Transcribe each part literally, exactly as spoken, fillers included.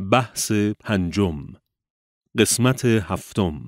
بحث پنجم، قسمت هفتم.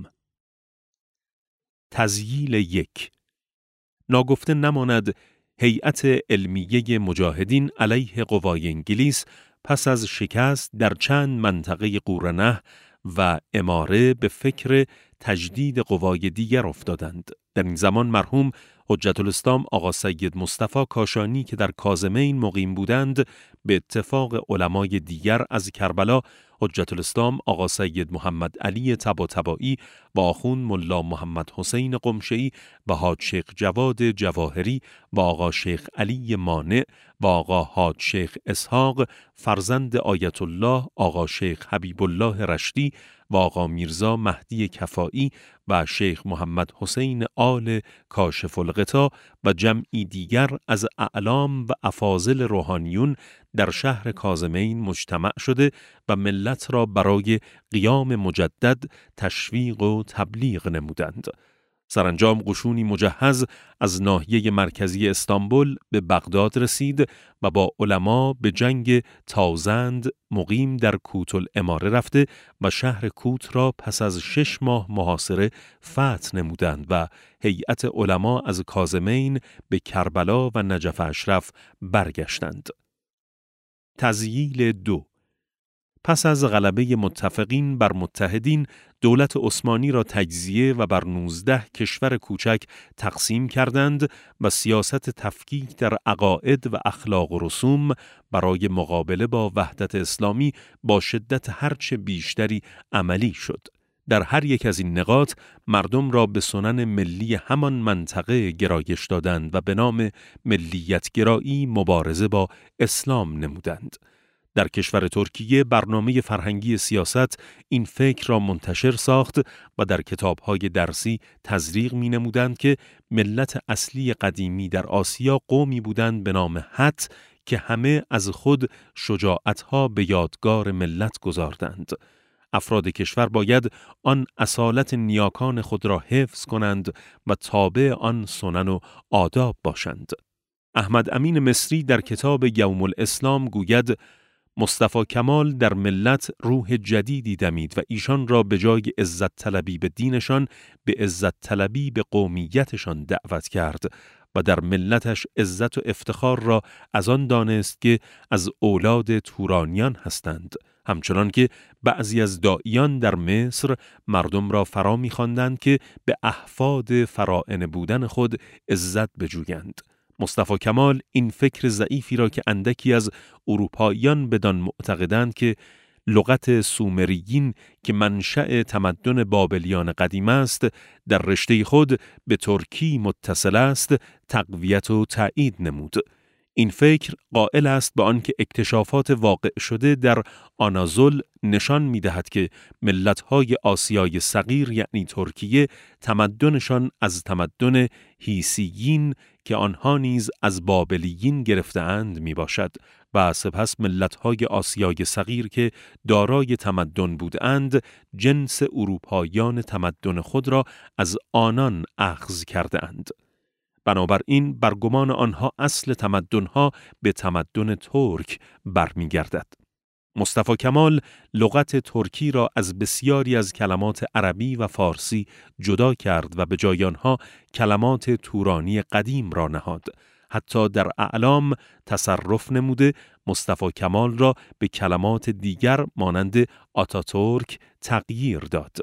تذییل یک. ناگفته نماند هیئت علمیه مجاهدین علیه قوای انگلیس پس از شکست در چند منطقه قورنه و اماره به فکر تجدید قوای دیگر افتادند. در این زمان مرحوم حجت الاسلام آقا سید مصطفی کاشانی که در کاظمین مقیم بودند، به اتفاق علمای دیگر از کربلا حجت الاسلام آقا سید محمد علی طباطبایی و آخوند ملا محمد حسین قمشه‌ای و حاج شیخ جواد جواهری و آقا شیخ علی مانع و آقا حاج شیخ اسحاق فرزند آیت الله آقا شیخ حبیب الله رشدی و آقا میرزا مهدی کفایی و شیخ محمد حسین آل کاشف الغطا و جمعی دیگر از اعلام و افاضل روحانیون در شهر کاظمین مجتمع شده و ملت را برای قیام مجدد تشویق و تبلیغ نمودند. سرانجام قشونی مجهز از ناحیه مرکزی استانبول به بغداد رسید و با علما به جنگ تازند مقیم در کوت الاماره رفته و شهر کوت را پس از شش ماه محاصره فتح نمودند و هیئت علما از کاظمین به کربلا و نجف اشرف برگشتند. تذییل دو. پس از غلبه متفقین بر متحدین، دولت عثمانی را تجزیه و بر نوزده کشور کوچک تقسیم کردند و سیاست تفکیک در عقاید و اخلاق و رسوم برای مقابله با وحدت اسلامی با شدت هرچه بیشتری عملی شد. در هر یک از این نقاط مردم را به سنن ملی همان منطقه گرایش دادند و به نام ملیت گرایی مبارزه با اسلام نمودند. در کشور ترکیه برنامه فرهنگی سیاست این فکر را منتشر ساخت و در کتاب‌های درسی تزریق می‌نمودند که ملت اصلی قدیمی در آسیا قومی بودند به نام هت که همه از خود شجاعت‌ها به یادگار ملت گذاردند. افراد کشور باید آن اصالت نیاکان خود را حفظ کنند و تابع آن سنن و آداب باشند. احمد امین مصری در کتاب یوم الاسلام گوید مصطفی کمال در ملت روح جدیدی دمید و ایشان را به جای عزت طلبی به دینشان به عزت طلبی به قومیتشان دعوت کرد و در ملتش عزت و افتخار را از آن دانست که از اولاد تورانیان هستند، همچنان که بعضی از داعیان در مصر مردم را فرا می‌خواندند که به احفاد فراعنه بودن خود عزت بجویند. مصطفی کمال این فکر ضعیفی را که اندکی از اروپاییان بدان معتقدند که لغت سومریین که منشأ تمدن بابلیان قدیم است در رشته خود به ترکی متصل است تقویت و تأیید نمود. این فکر قائل است به آنکه اکتشافات واقع شده در آنازول نشان می‌دهد که ملت‌های آسیای صغیر یعنی ترکیه تمدنشان از تمدن هیسیین که آنها نیز از بابلیین گرفته‌اند میباشد و سپس ملت‌های آسیای صغیر که دارای تمدن بودند جنس اروپاییان تمدن خود را از آنان اخذ کرده‌اند. بنابراین برگمان آنها اصل تمدنها به تمدن ترک برمیگردد. مصطفی کمال لغت ترکی را از بسیاری از کلمات عربی و فارسی جدا کرد و به جای آنها کلمات تورانی قدیم را نهاد. حتی در اعلام تصرف نموده مصطفی کمال را به کلمات دیگر مانند آتاتورک تغییر داد.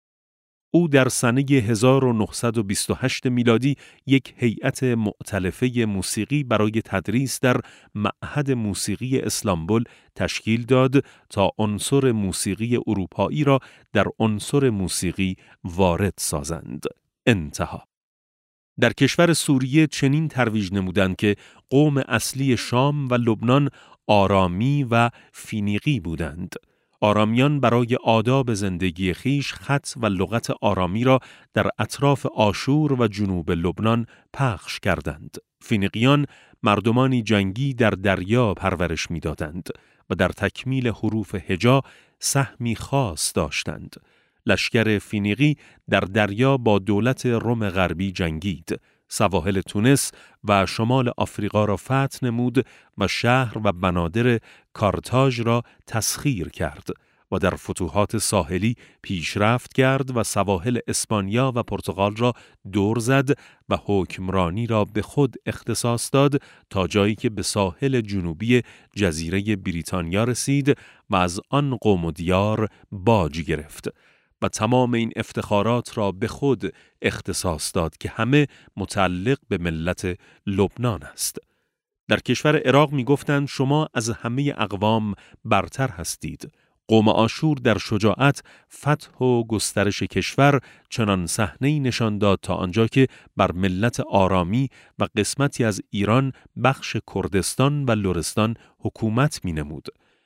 او در سنه هزار و نهصد و بیست و هشت میلادی یک هیئت مؤتلفه موسیقی برای تدریس در معهد موسیقی استانبول تشکیل داد تا عنصر موسیقی اروپایی را در عنصر موسیقی وارد سازند. انتها. در کشور سوریه چنین ترویج نمودند که قوم اصلی شام و لبنان آرامی و فینیقی بودند. آرامیان برای آداب زندگی خیش خط و لغت آرامی را در اطراف آشور و جنوب لبنان پخش کردند. فینیقیان مردمانی جنگی در دریا پرورش می‌دادند و در تکمیل حروف هجا سهمی خاص داشتند. لشکر فینیقی در دریا با دولت روم غربی جنگید. سواحل تونس و شمال آفریقا را فتح نمود و شهر و بنادر کارتاژ را تسخیر کرد و در فتوحات ساحلی پیشرفت کرد و سواحل اسپانیا و پرتغال را دور زد و حکمرانی را به خود اختصاص داد تا جایی که به ساحل جنوبی جزیره بریتانیا رسید و از آن قوم و دیار باج گرفت و تمام این افتخارات را به خود اختصاص داد که همه متعلق به ملت لبنان است. در کشور عراق می گفتند شما از همه اقوام برتر هستید. قوم آشور در شجاعت، فتح و گسترش کشور چنان صحنه‌ای نشان داد تا آنجا که بر ملت آرامی و قسمتی از ایران بخش کردستان و لرستان حکومت می نمود.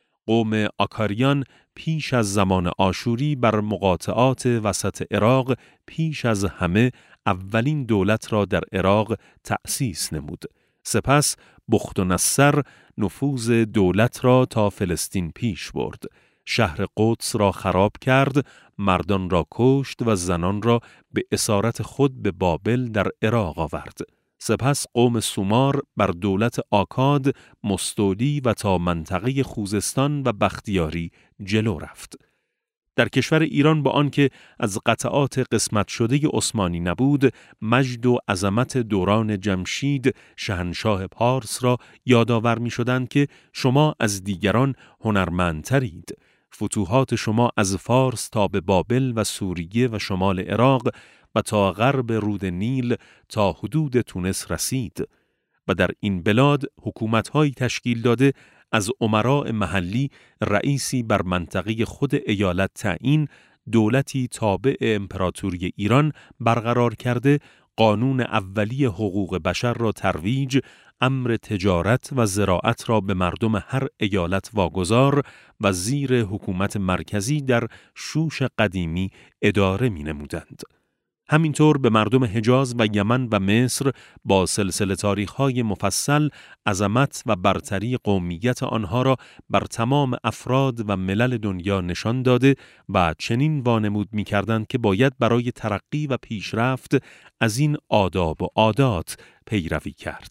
قوم آکاریان پیش از زمان آشوری بر مقاطعات وسط عراق پیش از همه اولین دولت را در عراق تأسیس نمود. سپس بخت و نصر نفوذ دولت را تا فلسطین پیش برد. شهر قدس را خراب کرد، مردان را کشت و زنان را به اسارت خود به بابل در عراق آورد. سپس قوم سومار بر دولت آکاد مستولی و تا منطقه خوزستان و بختیاری جلو رفت. در کشور ایران با آنکه از قطعات قسمت شده عثمانی نبود، مجد و عظمت دوران جمشید شاهنشاه پارس را یادآور می‌شدند که شما از دیگران هنرمندترید. فتوحات شما از فارس تا به بابل و سوریه و شمال عراق و تا غرب رود نیل تا حدود تونس رسید و در این بلاد حکومت‌هایی تشکیل داده از امراء محلی رئیسی بر منطقه خود ایالت تعیین، دولتی تابع امپراتوری ایران برقرار کرده، قانون اولی حقوق بشر را ترویج، امر تجارت و زراعت را به مردم هر ایالت واگذار و زیر حکومت مرکزی در شوش قدیمی اداره می نمودند. همینطور به مردم حجاز و یمن و مصر با سلسله تاریخ‌های مفصل عظمت و برتری قومیت آنها را بر تمام افراد و ملل دنیا نشان داده و چنین وانمود می‌کردند که باید برای ترقی و پیشرفت از این آداب و عادات پیروی کرد.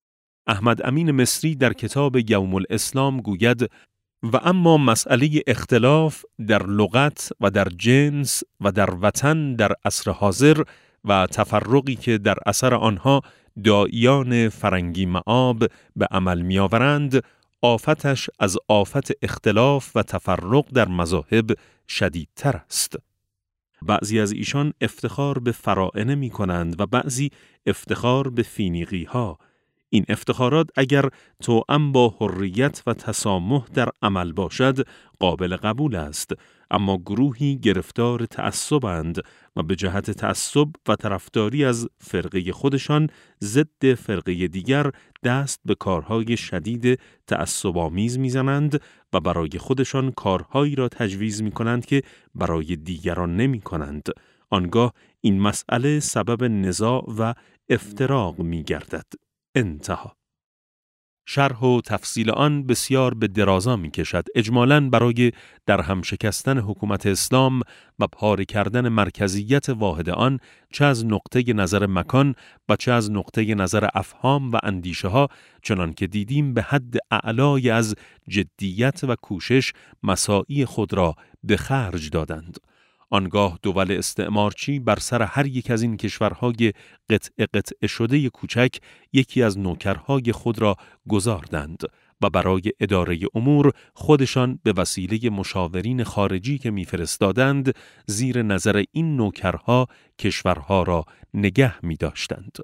احمد امین مصری در کتاب یوم الاسلام گوید و اما مسئله اختلاف در لغت و در جنس و در وطن در عصر حاضر و تفرقی که در اثر آنها داعیان فرنگی مآب به عمل می‌آورند، آفتش از آفت اختلاف و تفرق در مذاهب شدیدتر است. بعضی از ایشان افتخار به فراعنه می‌کنند و بعضی افتخار به فینیقی‌ها. این افتخارات اگر توأم با حریت و تسامح در عمل باشد قابل قبول است، اما گروهی گرفتار تعصبند و به جهت تعصب و طرفداری از فرقه خودشان ضد فرقه دیگر دست به کارهای شدید تعصب‌آمیز می‌زنند و برای خودشان کارهایی را تجویز می‌کنند که برای دیگران نمی‌کنند. آنگاه این مسئله سبب نزاع و افتراق می‌گردد. انتها. شرح و تفصیل آن بسیار به درازا می کشد. اجمالاً برای در هم شکستن حکومت اسلام و پاره کردن مرکزیت واحد آن، چه از نقطه نظر مکان و چه از نقطه نظر افهام و اندیشه ها، چنان که دیدیم به حد اعلای از جدیت و کوشش مساعی خود را به خرج دادند. آنگاه دول استعمارچی بر سر هر یک از این کشورهای قطعه قطعه شده کوچک یکی از نوکرهای خود را گذاردند و برای اداره امور خودشان به وسیله مشاورین خارجی که می‌فرستادند زیر نظر این نوکرها کشورها را نگه می‌داشتند.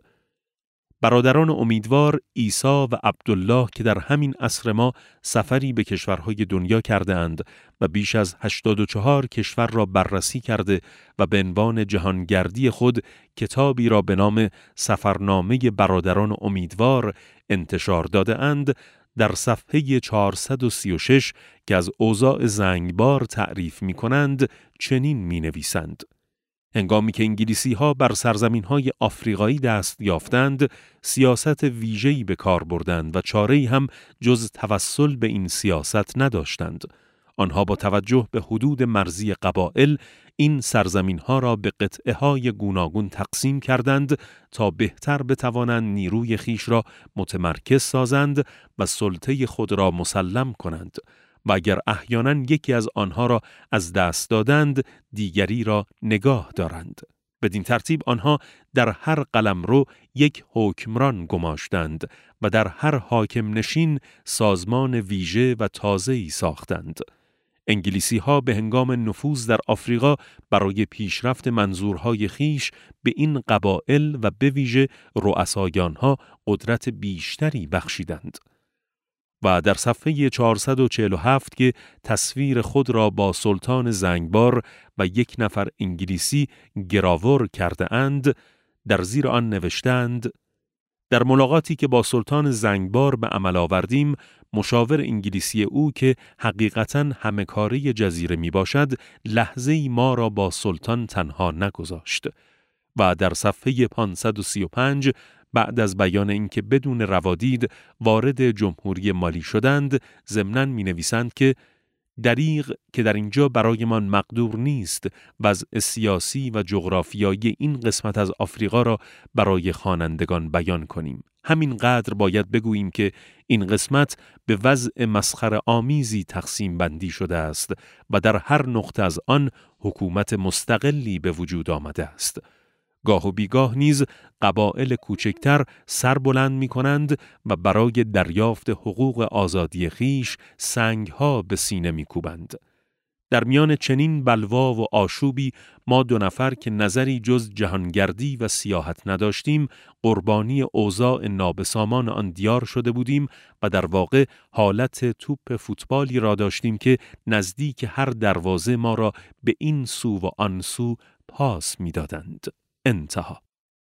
برادران امیدوار عیسی و عبدالله که در همین عصر ما سفری به کشورهای دنیا کرده اند و بیش از هشتاد و چهار کشور را بررسی کرده و به عنوان جهانگردی خود کتابی را به نام سفرنامه برادران امیدوار انتشار داده اند، در صفحه چهارصد و سی و شش که از اوضاع زنگبار تعریف می کنند چنین می نویسند: هنگامی که انگلیسی‌ها بر سرزمین‌های آفریقایی دست یافتند، سیاست ویژه‌ای به کار بردند و چاره‌ای هم جز توسل به این سیاست نداشتند. آنها با توجه به حدود مرزی قبایل این سرزمین‌ها را به قطعه‌های گوناگون تقسیم کردند تا بهتر بتوانند نیروی خیش را متمرکز سازند و سلطه خود را مسلم کنند و اگر احیانا یکی از آنها را از دست دادند دیگری را نگاه دارند. بدین ترتیب آنها در هر قلمرو یک حکمران گماشتند و در هر حاکم نشین سازمان ویژه و تازه‌ای ساختند. انگلیسی ها به هنگام نفوذ در آفریقا برای پیشرفت منظورهای خیش به این قبایل و به ویژه رؤسایان ها قدرت بیشتری بخشیدند. و در صفحه چهارصد و چهل و هفت که تصویر خود را با سلطان زنگبار و یک نفر انگلیسی گراور کرده اند، در زیر آن نوشتند: در ملاقاتی که با سلطان زنگبار به عمل آوردیم، مشاور انگلیسی او که حقیقتاً همه‌کاره جزیره می باشد، لحظه‌ای ما را با سلطان تنها نگذاشت. و در صفحه پانصد و سی و پنج بعد از بیان اینکه بدون روادید وارد جمهوری مالی شدند، ضمناً می‌نویسند که دریغ که در اینجا برایمان مقدور نیست وضع سیاسی و جغرافیایی این قسمت از آفریقا را برای خوانندگان بیان کنیم. همین قدر باید بگوییم که این قسمت به وضع مسخره آمیزی تقسیم بندی شده است و در هر نقطه از آن حکومت مستقلی به وجود آمده است. گاه و بیگاه نیز قبایل کوچکتر سر بلند می کنند و برای دریافت حقوق آزادی خیش سنگها به سینه می کوبند. در میان چنین بلوا و آشوبی ما دو نفر که نظری جز جهانگردی و سیاحت نداشتیم، قربانی اوضاع نابسامان آن دیار شده بودیم و در واقع حالت توپ فوتبالی را داشتیم که نزدیک هر دروازه ما را به این سو و آن سو پاس می دادند. انتها.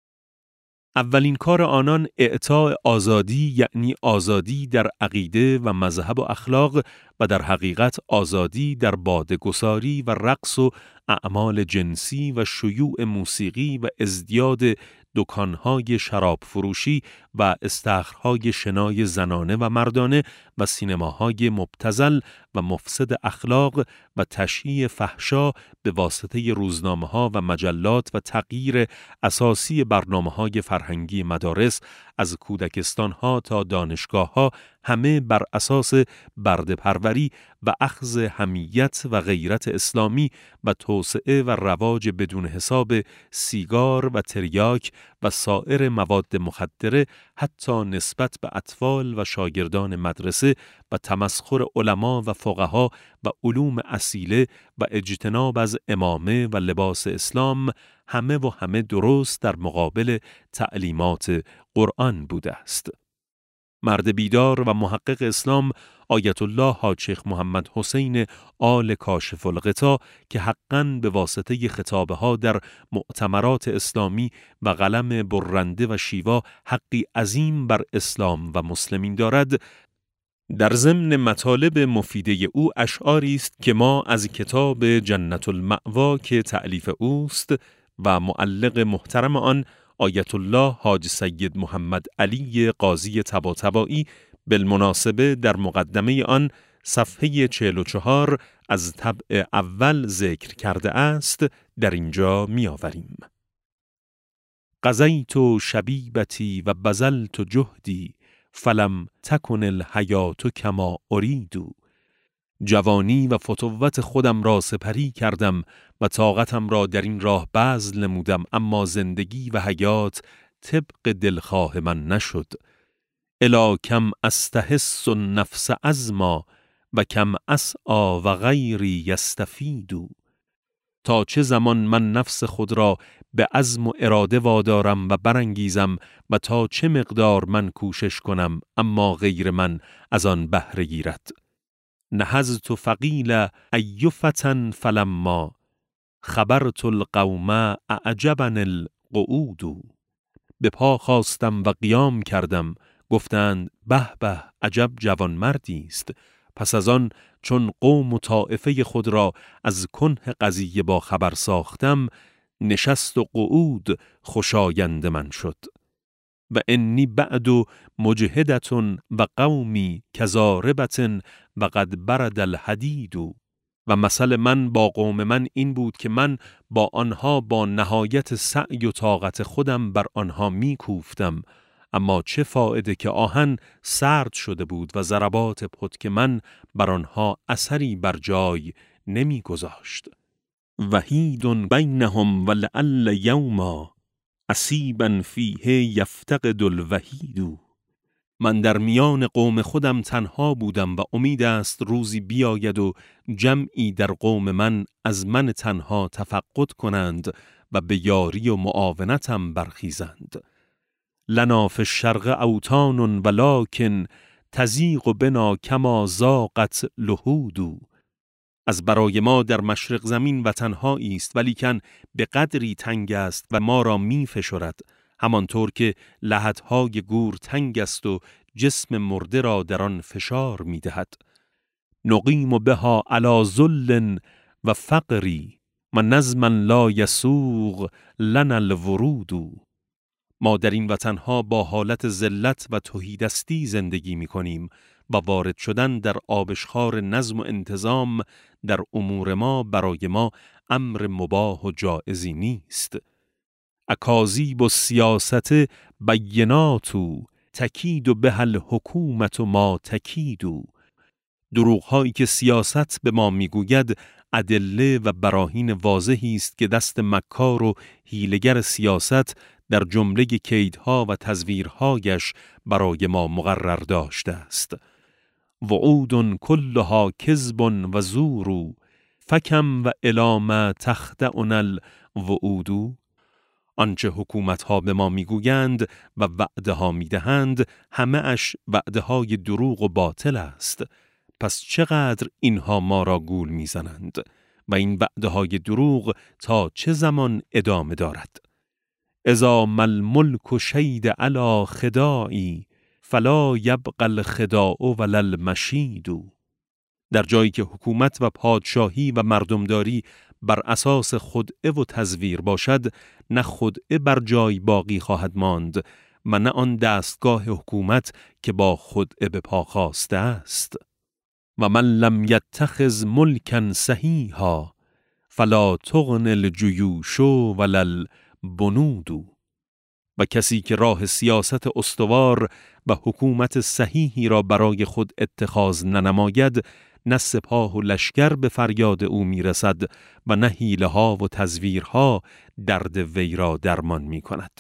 اولین کار آنان اعطاء آزادی، یعنی آزادی در عقیده و مذهب و اخلاق و در حقیقت آزادی در باده‌گساری و رقص و اعمال جنسی و شیوع موسیقی و ازدیاد دکانهای شراب فروشی و استخرهای شنای زنانه و مردانه و سینماهای مبتذل و مفسد اخلاق و تشییع فحشا به واسطه روزنامه‌ها و مجلات و تغییر اساسی برنامه‌های فرهنگی مدارس از کودکستان‌ها تا دانشگاه‌ها، همه بر اساس برده‌پروری و اخذ حمیت و غیرت اسلامی و توسعه و رواج بدون حساب سیگار و تریاک و سایر مواد مخدره، حتی نسبت به اطفال و شاگردان مدرسه و تمسخر علما و فقها و علوم اصیله و اجتناب از عمامه و لباس اسلام، همه و همه درست در مقابل تعلیمات قرآن بوده است. مرد بیدار و محقق اسلام آیت الله حاج شیخ محمد حسین آل کاشف الغطا که حقاً به واسطه خطابه ها در مؤتمرات اسلامی و قلم برنده و شیوا حقی عظیم بر اسلام و مسلمین دارد، در ضمن مطالب مفیده او اشعاری است که ما از کتاب جنت المأوا که تألیف اوست و معلق محترم آن آیت الله حاج سید محمد علی قاضی طباطبایی بالمناسبه در مقدمه آن صفحه چهل و چهار از طبع اول ذکر کرده است، در اینجا می آوریم. قضیت شبیبتی و بذلت جهدی فلم تکن الحیات کما ارید. جوانی و فتوت خودم را سپری کردم و طاقتم را در این راه بذل نمودم، اما زندگی و حیات طبق دلخواه من نشد. الا کم استحس النفس عزما و کم اسعی و غیری یستفید. تا چه زمان من نفس خود را به عزم و اراده وادارم و برانگیزم و تا چه مقدار من کوشش کنم اما غیر من از آن بهره گیرد. نهضت فقیل ای فتى فلما خبرت القوم اعجبنی القعود. به پا خواستم و قیام کردم، گفتند به به عجب جوان مردی است. پس از آن چون قوم و طائفه خود را از کنه قضیه با خبر ساختم، نشست و قعود خوشایند من شد. و انی بعد مجهدت و قومی کزاربت و قد برد الحدید. و مثل من با قوم من این بود که من با آنها با نهایت سعی و طاقت خودم بر آنها می کوفتم، اما چه فایده که آهن سرد شده بود و ضربات پتک من بر آنها اثری بر جای نمی گذاشت. وحید بینهم ولعل یوما عصیبا فیه یفتقد الوحید. من در میان قوم خودم تنها بودم و امید است روزی بیاید و جمعی در قوم من از من تنها تفقد کنند و به یاری و معاونتم برخیزند. لنا فی الشرق اوطان ولکن تضیق بنا کما ضاقت لحود. از برای ما در مشرق زمین وطنهایی است ولیکن به قدری تنگ است و ما را می فشرد، همانطور که لحدهای گور تنگ است و جسم مرده را در آن فشار می دهد. نقیم بها علی ذل و فقری و نظما لا یسوغ لنا الورود. ما در این وطنها با حالت ذلت و تهیدستی زندگی می کنیم و وارد شدن در آبشخوار نظم و انتظام در امور ما برای ما امر مباح و جائزی نیست. اکاذیب و سیاست بینات تکید و به الحکومت و ما تکید. دروغ‌هایی که سیاست به ما میگوید ادله و براهین واضحی است که دست مکار و حیله‌گر سیاست در جمله کیدها و تزویرهایش برای ما مقرر داشته است. وعود کلها کذب و زور فکم و الی ما تخدعنا الوعود. آنچه حکومت‌ها به ما میگویند و وعده ها میدهند همه اش وعده های دروغ و باطل است. پس چقدر اینها ما را گول میزنند و این وعده های دروغ تا چه زمان ادامه دارد؟ اذا ما الملک شید علی خداعی فلا یبقى الخداع ولا المشید. در جایی که حکومت و پادشاهی و مردمداری بر اساس خدعه و تزویر باشد، نه خدعه بر جای باقی خواهد ماند و نه آن دستگاه حکومت که با خدعه به پا خاسته است. و من لم یتخذ ملکا صحیحا فلا تغن الجیوش ولا البنود. و کسی که راه سیاست استوار و حکومت صحیحی را برای خود اتخاذ ننماید، نه سپاه و لشکر به فریاد او میرسد و نه حیله ها و تزویرها درد وی را درمان می کند.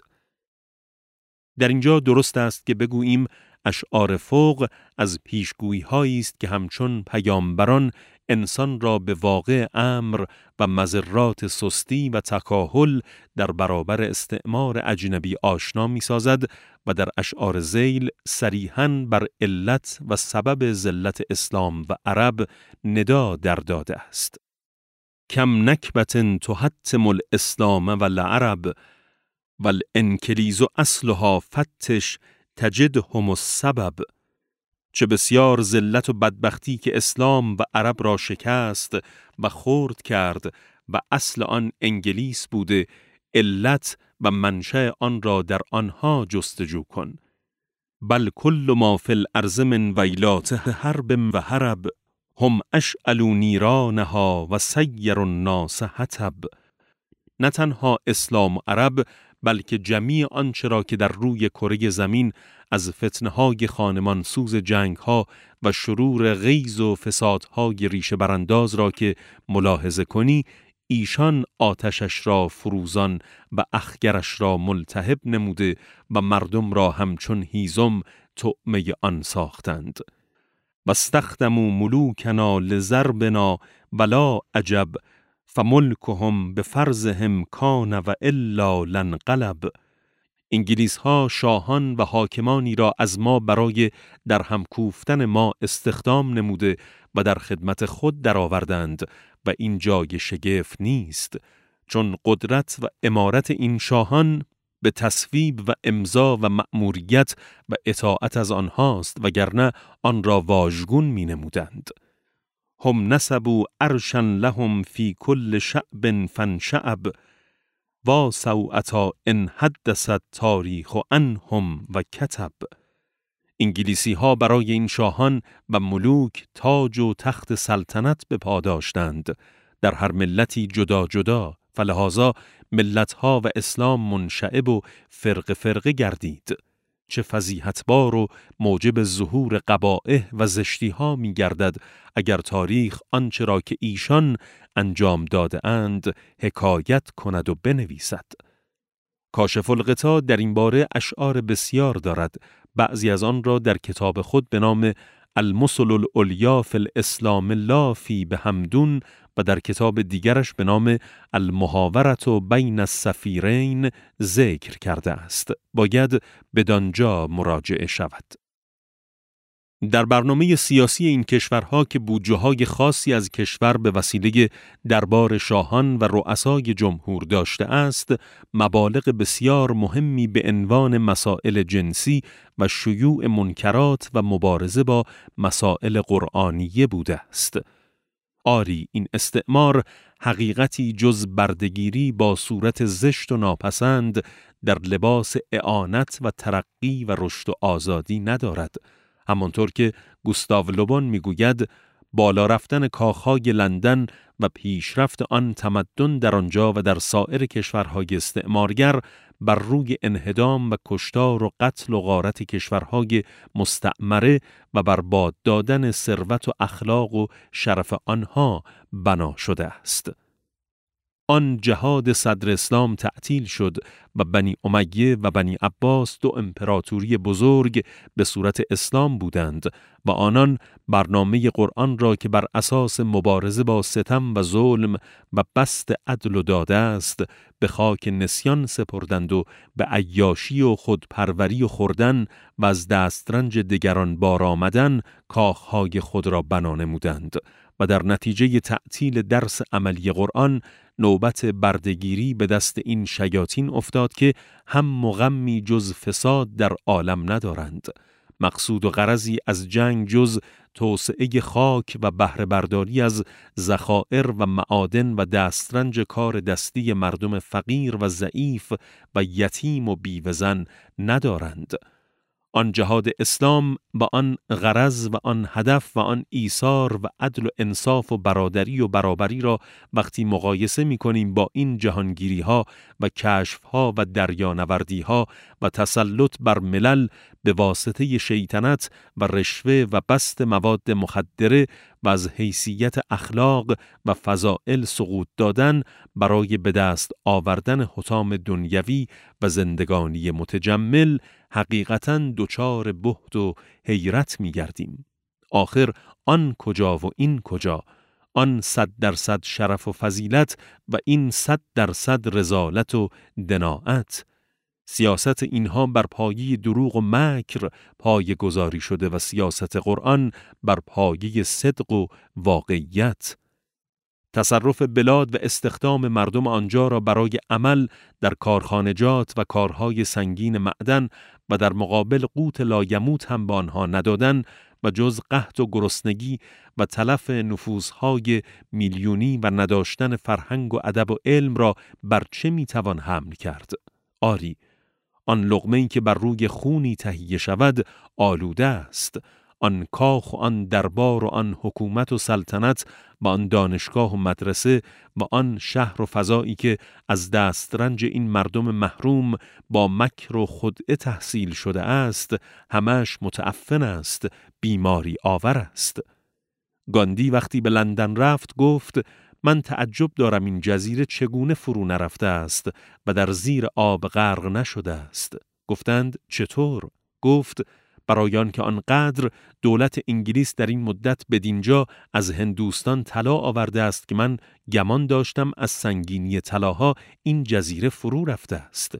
در اینجا درست است که بگوییم اشعار فوق از پیشگویی هایی است که همچون پیامبران انسان را به واقع امر و مضرات سستی و تکاهل در برابر استعمار اجنبی آشنا می سازد و در اشعار ذیل صریحاً بر علت و سبب ذلت اسلام و عرب ندا در داده است. کم نکبت تحتم الاسلام والعرب والانکلیز اصلها فتش تجدهم السبب. چه بسیار ذلت و بدبختی که اسلام و عرب را شکست و خرد کرد و اصل آن انگلیس بوده، علت و منشأ آن را در آنها جستجو کن. بل کل ما فی الارض من ویلات حرب و حرب هم اشعلوا نیرانها و سیروا الناس حطب. نه تنها اسلام و عرب بلکه جمیع آنچه را که در روی کره زمین از فتنه‌های خانمان سوز جنگ‌ها و شرور غیظ و فسادهای ریشه برانداز را که ملاحظه کنی، ایشان آتشش را فروزان و اخگرش را ملتهب نموده و مردم را همچون هیزم طعمه آن ساختند. و استخدموا ملوکنا لضربنا ولا عجب فملکهم بفرضهم کان و الا لنقلب. انگلیس ها شاهان و حاکمانی را از ما برای در هم کوفتن ما استخدام نموده و در خدمت خود درآوردند و این جای شگفت نیست، چون قدرت و امارت این شاهان به تصویب و امضا و مأموریت و اطاعت از آنهاست، وگرنه آن را واژگون می نمودند. هم نسبوا عرشا لهم فی کل شعب فانشعب وا سوءتا ان حدثت تاریخ عنهم و کتب. انگلیسی ها برای این شاهان و ملوک تاج و تخت سلطنت به پا داشتند، در هر ملتی جدا جدا، فلهذا ملت ها و اسلام منشعب و فرق فرقه گردید. چه فضیحتبار و موجب ظهور قبائح و زشتی ها می گردد اگر تاریخ آنچه را که ایشان انجام داده اند حکایت کند و بنویسد. کاشف الغطا در این باره اشعار بسیار دارد. بعضی از آن را در کتاب خود به نام المثل العلیا فی الاسلام لا فی بهمدون و در کتاب دیگرش به نام المحاورة بین السفیرین ذکر کرده است. باید بدانجا مراجعه شود. در برنامه سیاسی این کشورها که بودجه‌های خاصی از کشور به وسیله دربار شاهان و رؤسای جمهور داشته است، مبالغ بسیار مهمی به عنوان مسائل جنسی و شیوع منکرات و مبارزه با مسائل قرآنیه بوده است. آری این استعمار حقیقتی جز بردگیری با صورت زشت و ناپسند در لباس اعانت و ترقی و رشد و آزادی ندارد. همانطور که گوستاو لوبون میگوید بالا رفتن کاخهای لندن و پیشرفت آن تمدن در آنجا و در سایر کشورهای استعمارگر بر روی انهدام و کشتار و قتل و غارت کشورهای مستعمره و برباد دادن ثروت و اخلاق و شرف آنها بنا شده است. آن جهاد صدر اسلام تعطیل شد و بنی امیه و بنی عباس دو امپراتوری بزرگ به صورت اسلام بودند و آنان برنامه قرآن را که بر اساس مبارزه با ستم و ظلم و بسط عدل و داده است به خاک نسیان سپردند و به عیاشی و خودپروری و خوردن و از دسترنج دگران بار آمدن کاخهای خود را بنا نمودند و در نتیجه تعطیل درس عملی قرآن نوبت بردگیری به دست این شیاطین افتاد که هم و غمی جز فساد در عالم ندارند. مقصود و غرضی از جنگ جز توسعه خاک و بهره برداری از ذخایر و معادن و دسترنج کار دستی مردم فقیر و ضعیف و یتیم و بیوه‌زن ندارند. آن جهاد اسلام و آن غرض و آن هدف و آن ایثار و عدل و انصاف و برادری و برابری را وقتی مقایسه می کنیم با این جهانگیری ها و کشف ها و دریانوردی ها و تسلط بر ملل به واسطه شیطنت و رشوه و بسط مواد مخدره و از حیثیت اخلاق و فضائل سقوط دادن برای به دست آوردن حطام دنیوی و زندگانی متجمل، حقیقتاً دچار بهت و حیرت می گردیم. آخر آن کجا و این کجا؟ آن صد درصد شرف و فضیلت و این صد درصد رذالت و دناعت. سیاست اینها بر پایه دروغ و مکر پایه گذاری شده و سیاست قرآن بر پایه صدق و واقعیت. تصرف بلاد و استخدام مردم آنجا را برای عمل در کارخانجات و کارهای سنگین معدن و در مقابل قوت لایموت هم به آنها ندادن و جز قحط و گرسنگی و تلف نفوسهای میلیونی و نداشتن فرهنگ و ادب و علم را بر چه میتوان حمل کرد؟ آری، آن لقمه‌ای که بر روی خونی تهیه شود آلوده است. آن کاخ و آن دربار و آن حکومت و سلطنت و آن دانشگاه و مدرسه و آن شهر و فضایی که از دسترنج این مردم محروم با مکر و خدعه تحصیل شده است، همش متعفن است، بیماری آور است. گاندی وقتی به لندن رفت گفت من تعجب دارم این جزیره چگونه فرو نرفته است و در زیر آب غرق نشده است. گفتند چطور؟ گفت برای آنکه آنقدر دولت انگلیس در این مدت بدینجا از هندوستان طلا آورده است که من گمان داشتم از سنگینی طلاها این جزیره فرو رفته است.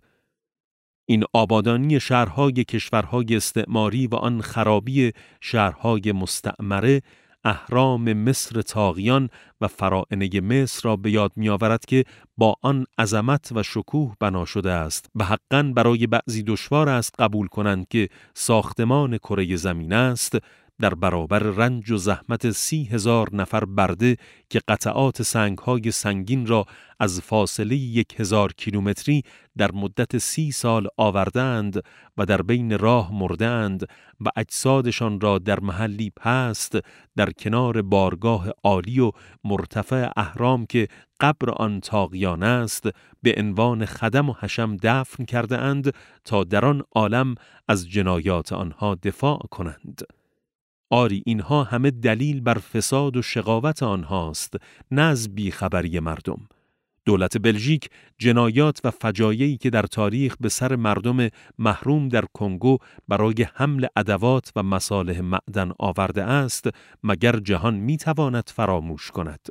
این آبادانی شهرهای کشورهای استعماری و آن خرابی شهرهای مستعمره اهرام مصر طاغیان و فراعنه مصر را به یاد می آورد که با آن عظمت و شکوه بنا شده است و حقاً برای بعضی دشوار است قبول کنند که ساختمان کره زمین است. در برابر رنج و زحمت سی هزار نفر برده که قطعات سنگهای سنگین را از فاصله یک هزار کیلومتری در مدت سی سال آوردند و در بین راه مردند و اجسادشان را در محلی پست در کنار بارگاه عالی و مرتفع اهرام که قبر آن طاغیان است به عنوان خدم و حشم دفن کرده اند تا در آن عالم از جنایات آنها دفاع کنند. آری اینها همه دلیل بر فساد و شقاوت آنهاست، نه از بیخبری مردم. دولت بلژیک جنایات و فجایعی که در تاریخ به سر مردم محروم در کنگو برای حمل ادوات و مصالح معدن آورده است، مگر جهان میتواند فراموش کند؟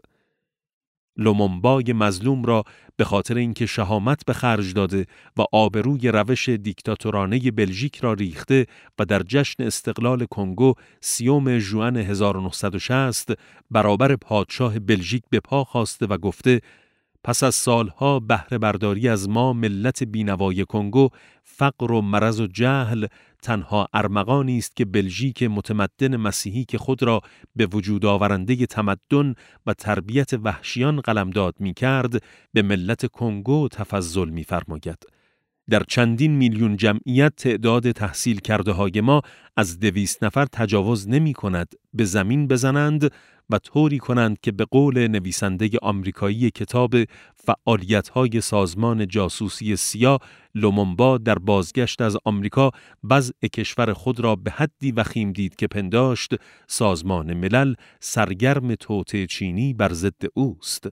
لومومبای مظلوم را به خاطر اینکه شهامت به خرج داده و آبروی روش دیکتاتورانه بلژیک را ریخته و در جشن استقلال کنگو سیوم ژوئن هزار و نهصد و شصت برابر پادشاه بلژیک به پا خواسته و گفته پس از سالها بهره برداری از ما ملت بینوای کنگو، فقر و مرض و جهل تنها ارمغانی است که بلژیک متمدن مسیحی که خود را به وجود آورنده تمدن و تربیت وحشیان قلمداد می کرد به ملت کنگو تفضل می فرماید. در چندین میلیون جمعیت تعداد تحصیل کرده های ما از دویست نفر تجاوز نمی کند. به زمین بزنند و طوری کنند که به قول نویسنده آمریکایی کتاب فعالیت‌های سازمان جاسوسی سیا، لومومبا در بازگشت از آمریکا وضع کشور خود را به حدی وخیم دید که پنداشت سازمان ملل سرگرم توطئه چینی بر ضد اوست.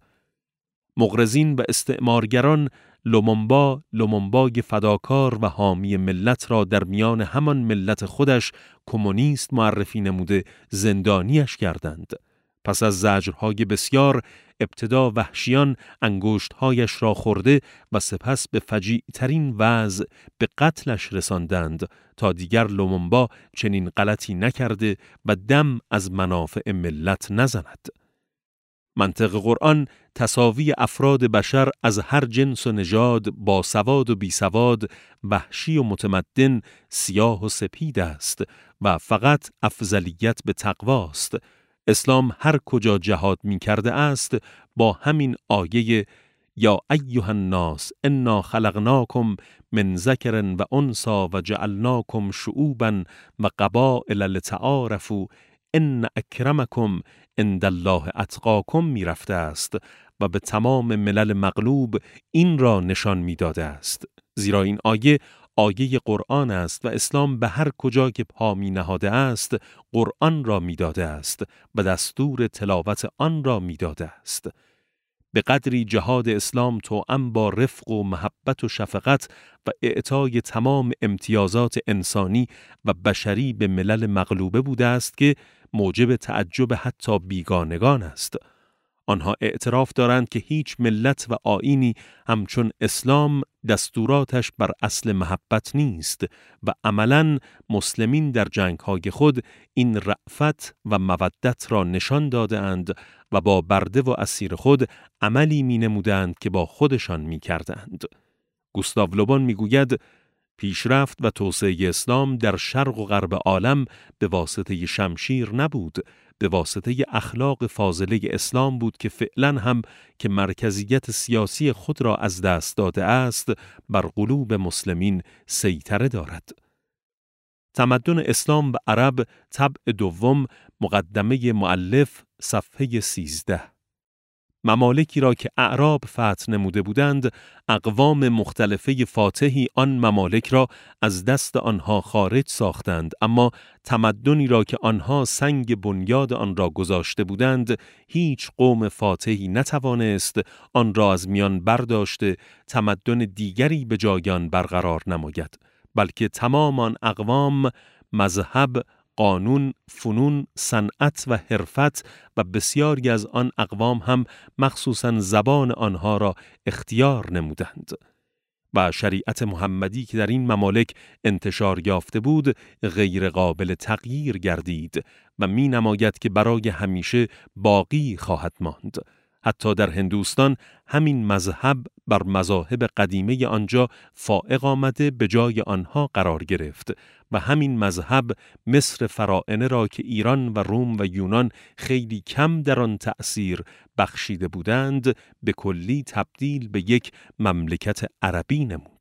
مغرضین و استعمارگران لومومبا، لومومبای فداکار و حامی ملت را در میان همان ملت خودش کمونیست معرفی نموده زندانیش کردند. پس از زجرهای بسیار ابتدا وحشیان انگشتهایش را خورده و سپس به فجیع‌ترین وضع به قتلش رساندند تا دیگر لومومبا چنین غلطی نکرده و دم از منافع ملت نزند. منطق قرآن تساوی افراد بشر از هر جنس و نژاد، با سواد و بی سواد، وحشی و متمدن، سیاه و سپید است و فقط افضلیت به تقواست. اسلام هر کجا جهاد می کرده است با همین آیه یا ایها الناس انا خلقناکم من ذکر و انثی و جعلناکم شعوبا و قبائل لتعارفوا ان اکرمکم عند الله اتقاکم می رفته است و به تمام ملل مغلوب این را نشان می داده است. زیرا این آیه آیه قرآن است و اسلام به هر کجا که پا می نهاده است قرآن را می داده است و دستور تلاوت آن را می داده است. به قدری جهاد اسلام توأم با رفق و محبت و شفقت و اعطای تمام امتیازات انسانی و بشری به ملل مغلوبه بوده است که موجب تعجب حتی بیگانگان است. آنها اعتراف دارند که هیچ ملت و آیینی همچون اسلام دستوراتش بر اصل محبت نیست و عملاً مسلمین در جنگ‌های خود این رأفت و مودت را نشان داده‌اند و با برده و اسیر خود عملی می‌نمودند که با خودشان می‌کردند. گوستاو لوبون می‌گوید پیشرفت و توسعه اسلام در شرق و غرب عالم به واسطه شمشیر نبود، به واسطه اخلاق فاضله اسلام بود که فعلا هم که مرکزیت سیاسی خود را از دست داده است بر قلوب مسلمین سیطره دارد. تمدن اسلام و عرب طبع دوم، مقدمه مؤلف، صفحه سیزده. ممالکی را که اعراب فتح نموده بودند، اقوام مختلفه فاتحی آن ممالک را از دست آنها خارج ساختند، اما تمدنی را که آنها سنگ بنیاد آن را گذاشته بودند، هیچ قوم فاتحی نتوانست آن را از میان برداشته تمدن دیگری به جای آن برقرار نماید، بلکه تمام آن اقوام مذهب، قانون، فنون، صنعت و حرفت و بسیاری از آن اقوام هم مخصوصاً زبان آنها را اختیار نمودند. و شریعت محمدی که در این ممالک انتشار یافته بود غیر قابل تغییر گردید و می نماید که برای همیشه باقی خواهد ماند. حتی در هندوستان همین مذهب بر مذاهب قدیمه آنجا فائق آمده به جای آنها قرار گرفت و همین مذهب مصر فراعنه را که ایران و روم و یونان خیلی کم در آن تأثیر بخشیده بودند به کلی تبدیل به یک مملکت عربی نمود.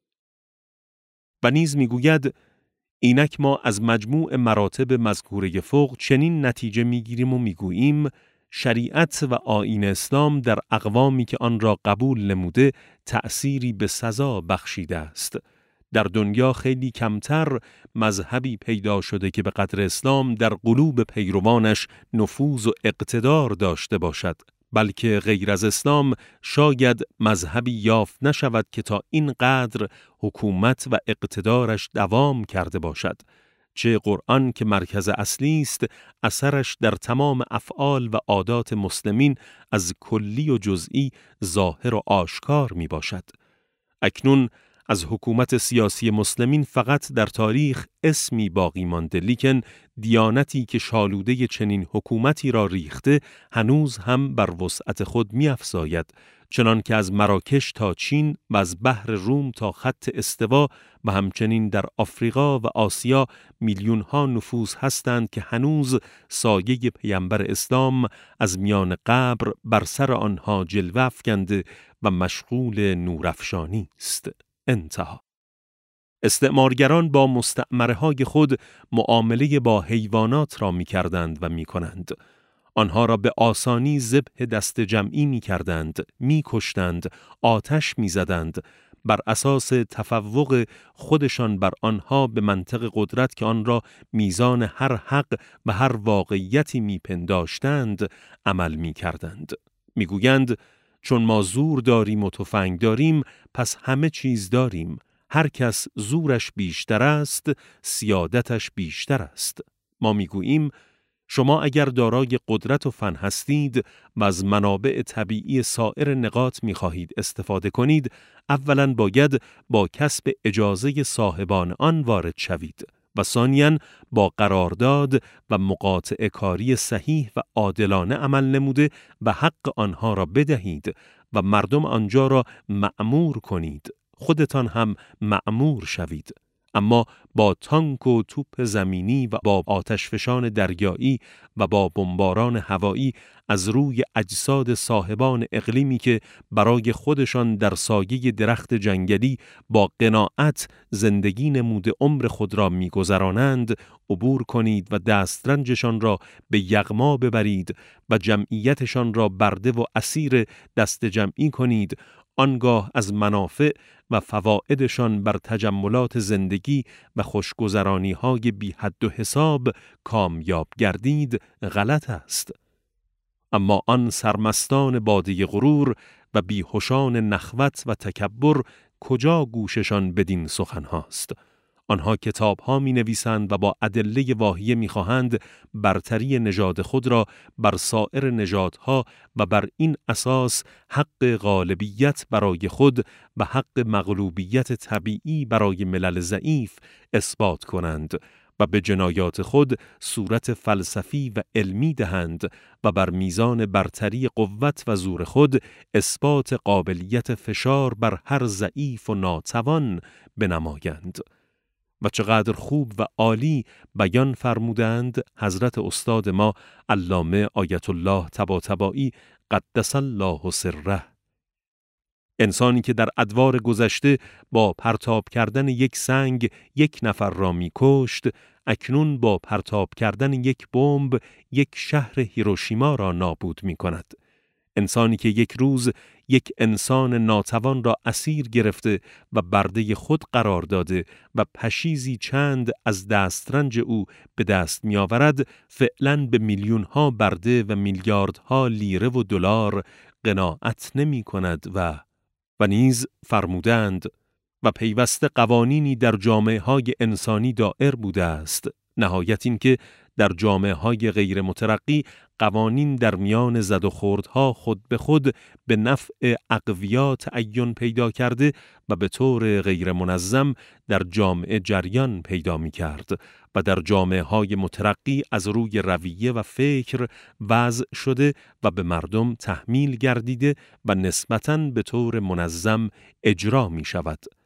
و نیز میگوید اینک ما از مجموع مراتب مذکوره فوق چنین نتیجه میگیریم و میگوییم شریعت و آیین اسلام در اقوامی که آن را قبول نموده تأثیری به سزا بخشیده است. در دنیا خیلی کمتر مذهبی پیدا شده که به قدر اسلام در قلوب پیروانش نفوذ و اقتدار داشته باشد، بلکه غیر از اسلام شاید مذهبی یافت نشود که تا این قدر حکومت و اقتدارش دوام کرده باشد. چه قرآن که مرکز اصلی است، اثرش در تمام افعال و عادات مسلمین از کلی و جزئی ظاهر و آشکار می باشد. اکنون از حکومت سیاسی مسلمین فقط در تاریخ اسمی باقی مانده، لیکن دیانتی که شالوده چنین حکومتی را ریخته هنوز هم بر وسعت خود می افزاید، چنان که از مراکش تا چین و از بحر روم تا خط استوا و همچنین در آفریقا و آسیا میلیون ها نفوس هستند که هنوز سایه پیامبر اسلام از میان قبر بر سر آنها جلوه افکنده و مشغول نورافشانی است. انتها. استعمارگران با مستعمره های خود معامله با حیوانات را می کردند و می کنند. آنها را به آسانی ذبح دست جمعی می کردند، می کشتند، آتش می زدند، بر اساس تفوق خودشان بر آنها به منطق قدرت که آن را میزان هر حق و هر واقعیتی می پنداشتند عمل می کردند. می گویند چون ما زور داریم و تفنگ داریم پس همه چیز داریم. هر کس زورش بیشتر است، سیادتش بیشتر است. ما میگوییم شما اگر دارای قدرت و فن هستید و از منابع طبیعی سایر نقاط میخواهید استفاده کنید، اولاً باید با کسب اجازه صاحبان آن وارد شوید و ثانیاً با قرارداد و مقاطعه کاری صحیح و عادلانه عمل نموده و حق آنها را بدهید و مردم آنجا را مأمور کنید. خودتان هم مأمور شوید. اما با تانک و توپ زمینی و با آتشفشان دریایی و با بمباران هوایی از روی اجساد صاحبان اقلیمی که برای خودشان در سایه درخت جنگلی با قناعت زندگی نموده عمر خود را می‌گذرانند عبور کنید و دسترنجشان را به یغما ببرید و جمعیتشان را برده و اسیر دست جمعی کنید، آنگاه از منافع و فوائدشان بر تجملات زندگی و خوشگذرانی های بی حد و حساب کامیاب گردید غلط است. اما آن سرمستان باده غرور و بیهوشان نخوت و تکبر کجا گوششان بدین سخن هاست؟ آنها کتاب ها می نویسند و با ادله واهیه می خواهند برتری نژاد خود را بر سایر نژادها و بر این اساس حق غالبیت برای خود و حق مغلوبیت طبیعی برای ملل ضعیف اثبات کنند و به جنایات خود صورت فلسفی و علمی دهند و بر میزان برتری قوت و زور خود اثبات قابلیت فشار بر هر ضعیف و ناتوان بنمایند. و چقدر خوب و عالی بیان فرمودند حضرت استاد ما علامه آیت الله طباطبایی قدس الله سره. انسانی که در ادوار گذشته با پرتاب کردن یک سنگ یک نفر را می کشت، اکنون با پرتاب کردن یک بمب یک شهر هیروشیما را نابود می کند. انسانی که یک روز یک انسان ناتوان را اسیر گرفته و برده خود قرار داده و پشیزی چند از دسترنج او به دست می آورد، فعلاً به میلیون ها برده و میلیاردها لیره و دلار قناعت نمی کند و و نیز فرمودند و پیوسته قوانینی در جامعه های انسانی دائر بوده است. نهایت این که در جامعه های غیر مترقی قوانین در میان زد و خوردها خود به خود به نفع اقویا تعین پیدا کرده و به طور غیر منظم در جامعه جریان پیدا می کرد و در جامعه های مترقی از روی رویه و فکر وضع شده و به مردم تحمیل گردیده و نسبتاً به طور منظم اجرا می شود. و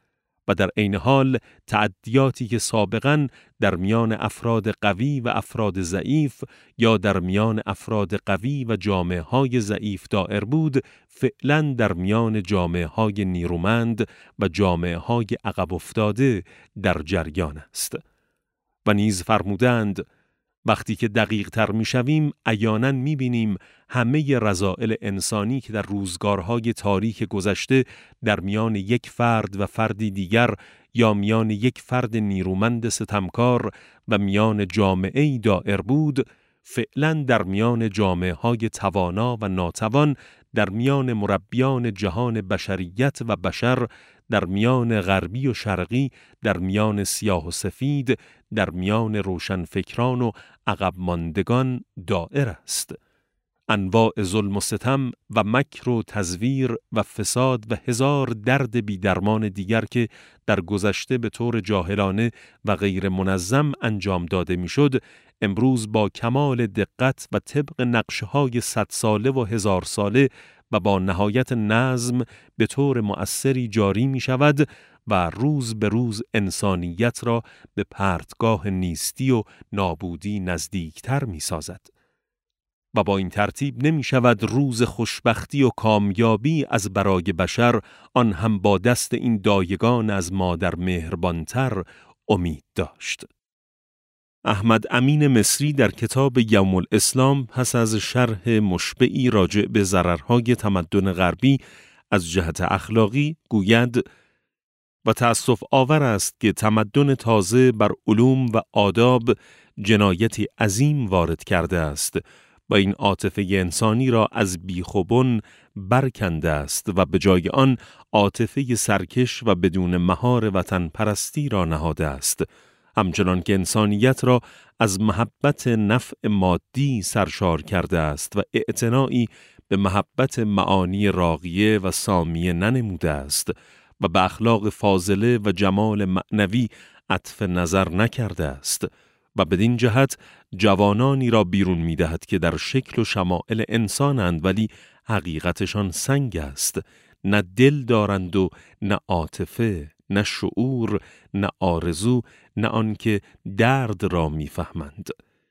و در عین حال تعدیاتی که سابقاً در میان افراد قوی و افراد ضعیف یا در میان افراد قوی و جامعه‌های ضعیف دائر بود، فعلاً در میان جامعه‌های نیرومند و جامعه‌های عقب افتاده در جریان است. و نیز فرمودند وقتی که دقیق تر می شویم عیاناً می بینیم همه رذائل انسانی که در روزگارهای تاریک گذشته در میان یک فرد و فردی دیگر یا میان یک فرد نیرومند ستمکار و میان جامعه‌ای دائر بود، فعلاً در میان جامعه‌های توانا و ناتوان، در میان مربیان جهان بشریت و بشر، در میان غربی و شرقی، در میان سیاه و سفید، در میان روشنفکران و عقب ماندگان دائر است. انواع ظلم و ستم و مکر و تزویر و فساد و هزار درد بی‌درمان دیگر که در گذشته به طور جاهلانه و غیر منظم انجام داده میشد، امروز با کمال دقت و طبق نقشه‌های صد ساله و هزار ساله و با نهایت نظم به طور مؤثری جاری می شود و روز به روز انسانیت را به پرتگاه نیستی و نابودی نزدیکتر می سازد. و با این ترتیب نمی شود روز خوشبختی و کامیابی از برای بشر، آن هم با دست این دایگان از مادر مهربانتر، امید داشت. احمد امین مصری در کتاب یوم الاسلام پس از شرح مشبعی راجع به ضررهای تمدن غربی از جهت اخلاقی گوید و تأسف آور است که تمدن تازه بر علوم و آداب جنایتی عظیم وارد کرده است و این عاطفه انسانی را از بیخ و بن برکنده است و به جای آن عاطفه سرکش و بدون مهار وطن پرستی را نهاده است، همچنان که انسانیت را از محبت نفع مادی سرشار کرده است و اعتنایی به محبت معانی راقیه و سامیه ننموده است و به اخلاق فاضله و جمال معنوی عطف نظر نکرده است و بدین جهت جوانانی را بیرون می دهد که در شکل و شمائل انسانند ولی حقیقتشان سنگ است، نه دل دارند و نه عاطفه، نه شعور، نه آرزو، نه آنکه درد را می‌فهمند.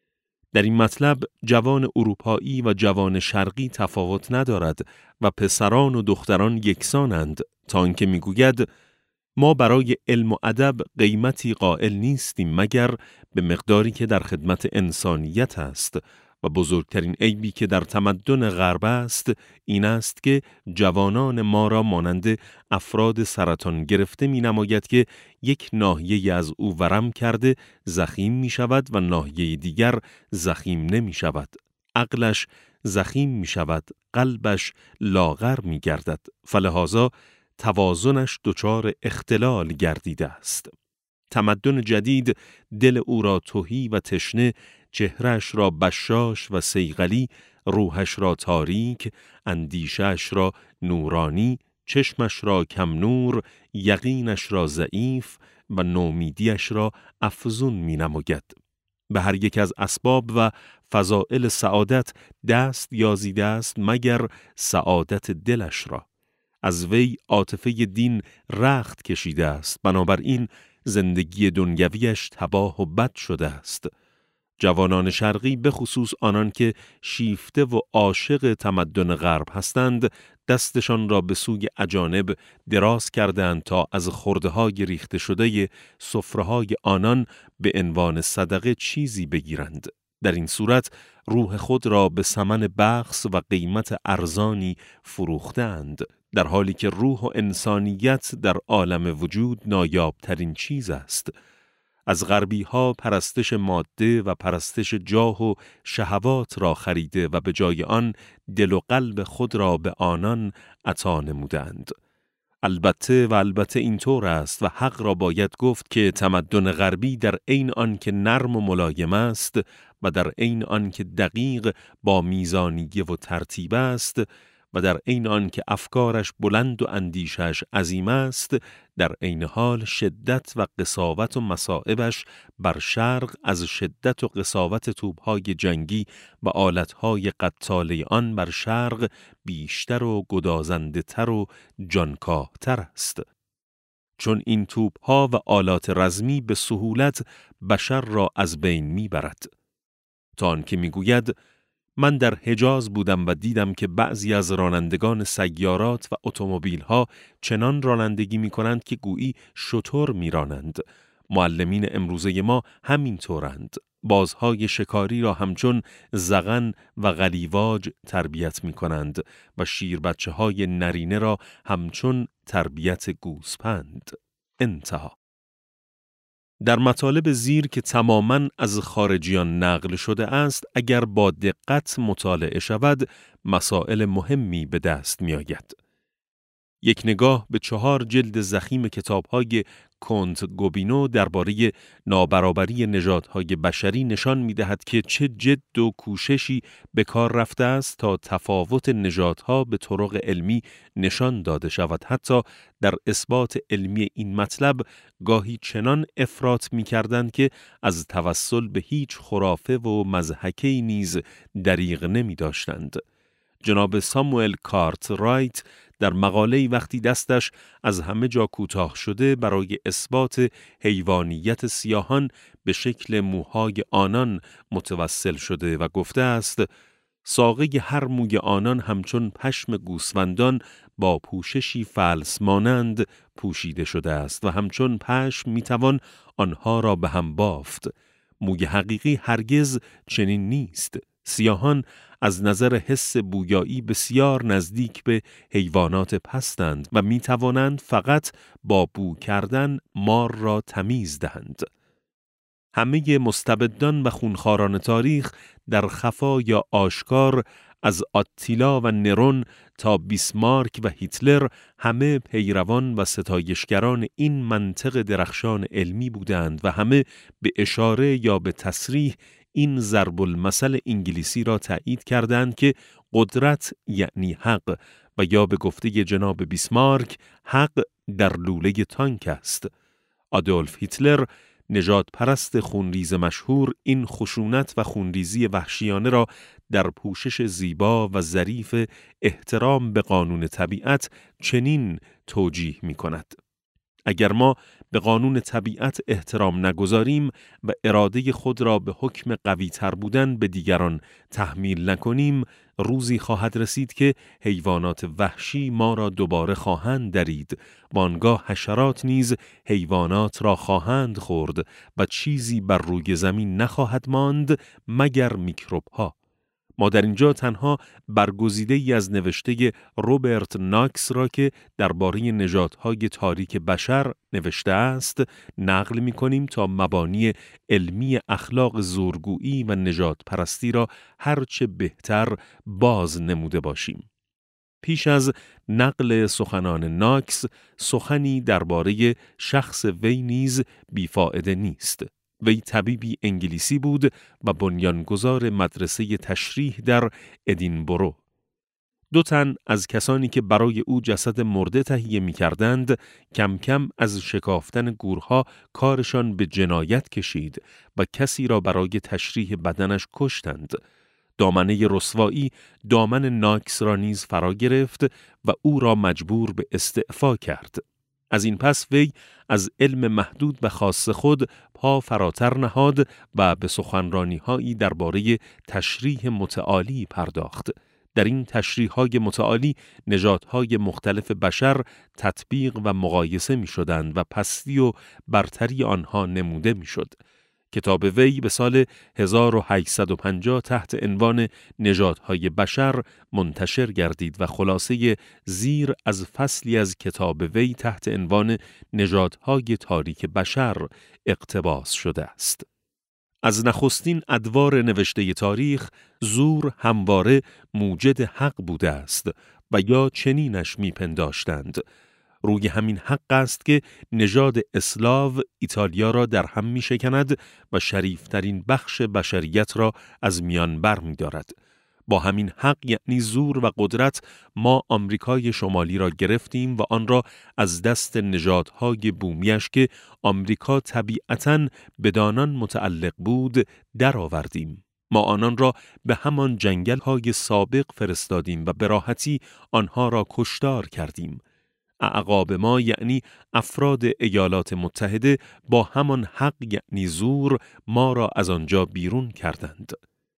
در این مطلب جوان اروپایی و جوان شرقی تفاوت ندارد و پسران و دختران یکسانند، تا آنکه میگوید ما برای علم و ادب قیمتی قائل نیستیم مگر به مقداری که در خدمت انسانیت است و بزرگترین عیبی که در تمدن غرب است این است که جوانان ما را مانند افراد سرطان گرفته می نماید که یک ناحیه از او ورم کرده زخیم می شود و ناحیه دیگر زخیم نمی شود. عقلش زخیم می شود، قلبش لاغر می گردد، فلهذا توازنش دچار اختلال گردیده است. تمدن جدید دل او را تهی و تشنه، چهرهش را بشاش و صیقلی، روحش را تاریک، اندیشش را نورانی، چشمش را کم نور، یقینش را ضعیف و نومیدیش را افزون می نماید. به هر یک از اسباب و فضائل سعادت دست یازیده است مگر سعادت دلش را. از وی عاطفه دین رخت کشیده است، بنابراین زندگی دنیویش تباه و بد شده است. جوانان شرقی به خصوص آنان که شیفته و عاشق تمدن غرب هستند دستشان را به سوی اجانب دراز کردند تا از خرده‌های ریخته شده سفره‌های آنان به عنوان صدقه چیزی بگیرند. در این صورت روح خود را به ثمن بخس و قیمت ارزانی فروختند، در حالی که روح و انسانیت در عالم وجود نایابترین چیز است. از غربی ها پرستش ماده و پرستش جاه و شهوات را خریده و به جای آن دل و قلب خود را به آنان عطا نمودند. البته و البته اینطور است و حق را باید گفت که تمدن غربی در عین آن که نرم و ملایم است و در عین آن که دقیق با میزانیه و ترتیب است و در عین آن که افکارش بلند و اندیشش عظیم است، در عین حال شدت و قساوت و مصائبش بر شرق از شدت و قساوت توپ‌های جنگی و آلت‌های قتاله آن بر شرق بیشتر و گدازنده تر و جانکاه‌تر است. چون این توپ‌ها و آلات رزمی به سهولت بشر را از بین می‌برد. تا آنکه می‌گوید من در حجاز بودم و دیدم که بعضی از رانندگان سیارات و اتومبیل‌ها چنان رانندگی می‌کنند که گویی شتر می‌رانند. معلمین امروزه ما همین طورند. بازهای شکاری را همچون زغن و قلیواج تربیت می‌کنند و شیر بچه‌های نرینه را همچون تربیت گوسپند. انتها. در مطالب زیر که تماماً از خارجیان نقل شده است، اگر با دقت مطالعه شود، مسائل مهمی به دست می آید. یک نگاه به چهار جلد ضخیم کتاب‌های کنت گوبینو درباره نابرابری نژادهای بشری نشان می‌دهد که چه جد و کوششی به کار رفته است تا تفاوت نژادها به طرق علمی نشان داده شود. حتی در اثبات علمی این مطلب گاهی چنان افراط می‌کردند که از توسل به هیچ خرافه و مضحکه‌ای نیز دریغ نمی‌داشتند. جناب ساموئل کارترایت در مقاله‌ای وقتی دستش از همه جا کوتاه شده برای اثبات حیوانیت سیاهان به شکل موهای آنان متوسل شده و گفته است ساقه هر موی آنان همچون پشم گوسفندان با پوششی فلس مانند پوشیده شده است و همچون پشم میتوان آنها را به هم بافت. موی حقیقی هرگز چنین نیست. سیاهان از نظر حس بویایی بسیار نزدیک به حیوانات پستند و می توانند فقط با بو کردن مار را تمیز دهند. همه مستبدان و خونخواران تاریخ در خفا یا آشکار از آتیلا و نرون تا بیسمارک و هیتلر همه پیروان و ستایشگران این منطق درخشان علمی بودند و همه به اشاره یا به تصریح این ضرب المثل انگلیسی را تأیید کردند که قدرت یعنی حق و یا به گفته جناب بیسمارک حق در لوله تانک است. آدولف هیتلر نژاد پرست خونریز مشهور این خشونت و خونریزی وحشیانه را در پوشش زیبا و ظریف احترام به قانون طبیعت چنین توجیه می کند. اگر ما به قانون طبیعت احترام نگذاریم و اراده خود را به حکم قوی تر بودن به دیگران تحمیل نکنیم، روزی خواهد رسید که حیوانات وحشی ما را دوباره خواهند درید و آنگاه حشرات نیز حیوانات را خواهند خورد و چیزی بر روی زمین نخواهد ماند مگر میکروب ها. ما در اینجا تنها برگزیده ای از نوشته روبرت ناکس را که درباره نژادهای تاریک بشر نوشته است نقل می کنیم تا مبانی علمی اخلاق زورگویی و نژاد پرستی را هرچه بهتر باز نموده باشیم. پیش از نقل سخنان ناکس، سخنی درباره شخص وی نیز بیفائده نیست. وی طبیبی انگلیسی بود و بنیانگذار مدرسه تشریح در ادینبرو. دو تن از کسانی که برای او جسد مرده تهیه می کردند، کم کم از شکافتن گورها کارشان به جنایت کشید و کسی را برای تشریح بدنش کشتند. دامنه رسوایی دامن ناکس را نیز فرا گرفت و او را مجبور به استعفا کرد. از این پس وی از علم محدود و خاص خود پا فراتر نهاد و به سخنرانی‌هایی درباره تشریح متعالی پرداخت. در این تشریح‌های متعالی نژادهای مختلف بشر تطبیق و مقایسه می‌شدند و پستی و برتری آنها نموده می‌شد. کتاب وی به سال هزار و هشتصد و پنجاه تحت عنوان نژادهای بشر منتشر گردید و خلاصه زیر از فصلی از کتاب وی تحت عنوان نژادهای تاریک بشر اقتباس شده است. از نخستین ادوار نوشته تاریخ زور همواره موجد حق بوده است و یا چنینش میپنداشتند. روی همین حق است که نژاد اسلاو ایتالیا را در هم می شکند و شریفترین بخش بشریت را از میان بر می دارد. با همین حق یعنی زور و قدرت ما آمریکای شمالی را گرفتیم و آن را از دست نژادهای بومیش که آمریکا طبیعتاً بدانان متعلق بود درآوردیم. ما آنان را به همان جنگل‌های سابق فرستادیم و به راحتی آنها را کشتار کردیم. اعقاب ما یعنی افراد ایالات متحده با همان حق یعنی زور ما را از آنجا بیرون کردند.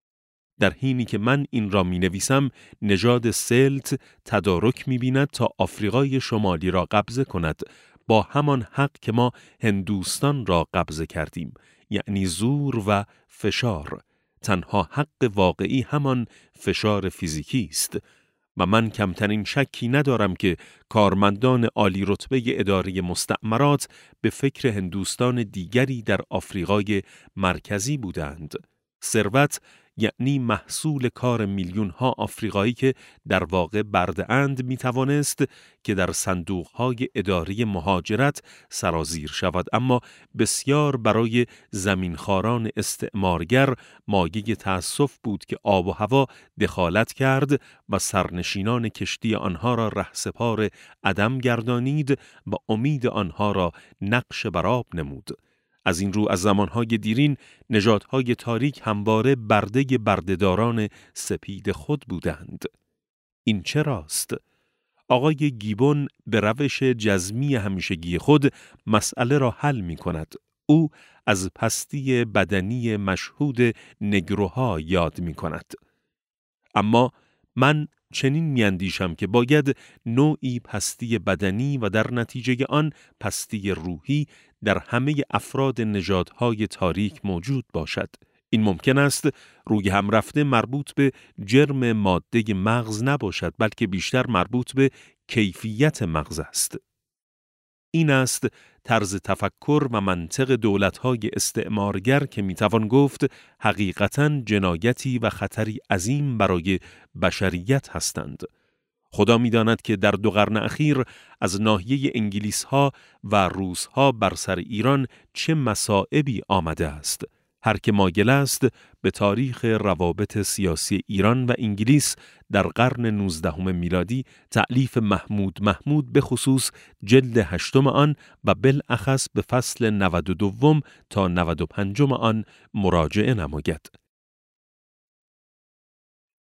در حینی که من این را می نویسم، نژاد سلت تدارک می بیند تا آفریقای شمالی را قبضه کند، با همان حق که ما هندوستان را قبضه کردیم، یعنی زور و فشار. تنها حق واقعی همان فشار فیزیکی است و من کمترین شکی ندارم که کارمندان عالی رتبه اداره مستعمرات به فکر هندوستان دیگری در آفریقای مرکزی بودند. ثروت یعنی محصول کار میلیون ها آفریقایی که در واقع برده‌اند می توانست که در صندوق های اداری مهاجرت سرازیر شود، اما بسیار برای زمینخواران استعمارگر مایه تأسف بود که آب و هوا دخالت کرد و سرنشینان کشتی آنها را رهسپار عدم گردانید و امید آنها را نقش بر آب نمود. از این رو از زمانهای دیرین نژادهای تاریک همواره برده بردهداران سپید خود بودند. این چراست؟ آقای گیبون به روش جزمی همیشگی خود مسئله را حل می کند. او از پستی بدنی مشهود نگروها یاد می کند. اما من چنین میاندیشم که باید نوعی پستی بدنی و در نتیجه آن پستی روحی در همه افراد نژادهای تاریک موجود باشد. این ممکن است روی هم رفته مربوط به جرم ماده مغز نباشد، بلکه بیشتر مربوط به کیفیت مغز است. این است طرز تفکر و منطق دولت‌های استعمارگر که میتوان گفت حقیقتاً جنایتی و خطری عظیم برای بشریت هستند. خدا می‌داند که در دو قرن اخیر از ناحیه انگلیس‌ها و روس‌ها بر سر ایران چه مصائبی آمده است. هر که مایل است به تاریخ روابط سیاسی ایران و انگلیس در قرن نوزدهم میلادی تألیف محمود محمود به خصوص جلد هشتم آن و بالاخص به فصل نود و دو تا نود و پنج آن مراجعه نماید.